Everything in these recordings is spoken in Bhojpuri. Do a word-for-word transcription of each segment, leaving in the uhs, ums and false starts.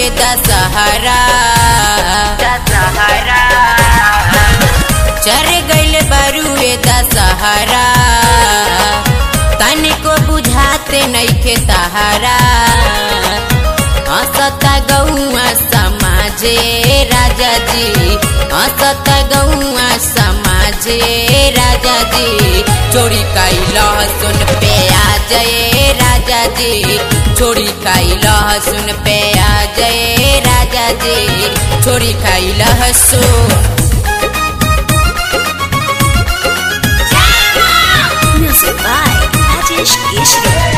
दशहरा दशहरा चर गइल बरुए दशहरा तनिको बुझाते नइखे तहरा हंसता गौआ समाजे राजा जी हंसता गौआ समाजे राजा जी चोरी काई लहसुन पे आ जय राजा जी चोरी खाई लहसुन पे आ जय राजा जी चोरी खाई लहसुन। Music by Rajesh Keshri.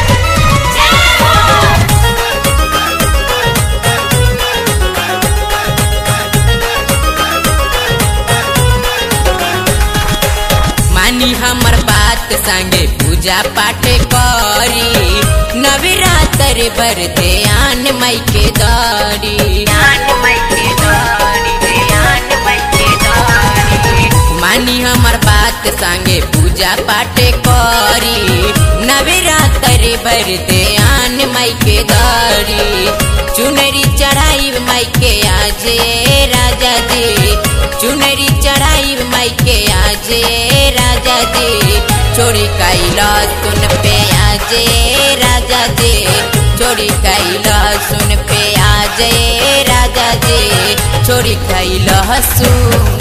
मानी हमर बात संगे पूजा पाठ करी नवरात्र बर ध्यान माई के दारी मानी हमर बात संगे पूजा पाठ करी नवरात्र बर ध्यान माई के दारी चुनरी चढ़ाई माई के आजे राजा जी चुनरी चढ़ाई माई के आजे राजा जी चोरी काई लहसुन पे आजे राजा जी चोरी काई लहसुन पे आजे राजा जी चोरी काई लहसुन।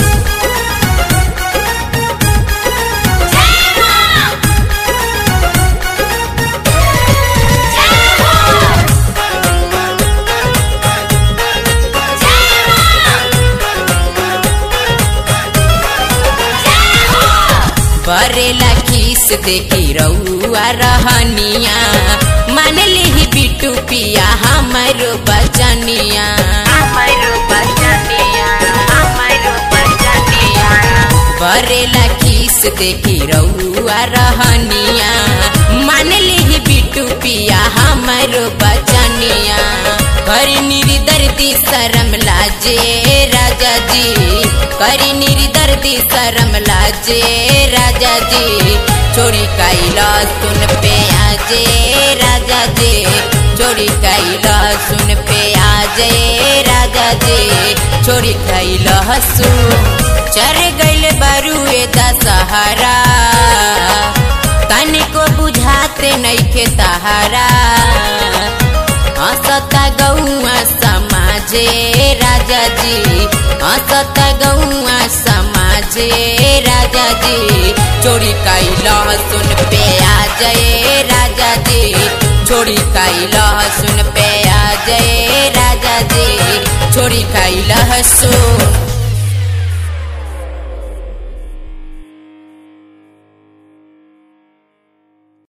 बरेला खीस देखी रउआ रहनिया मान ली बिटू पिया हमारो बचनिया बरेला खीस देखी रउआ रहनिया मान ली बिटू पिया हमारो बचनिया करी निर्दर्दी शरम लाजे राजा जी करी निर्दर्दी शरम लाजे राजा जी चोरी काई लहसुन पे आजे राजा जी चोरी काई लहसुन पे आजे राजा जी चोरी काई लहसुन चर गइल बरुए दशहरा तनिको बुझाते नइखे तहरा हंसता गौआ समाजे राजा जी हंसता गौआ समाजे राजा जी चोरी काई लहसुन पे आ जय राजा जी चोरी काई लहसुन पे आ जय राजा जी चोरी काई लहसुन।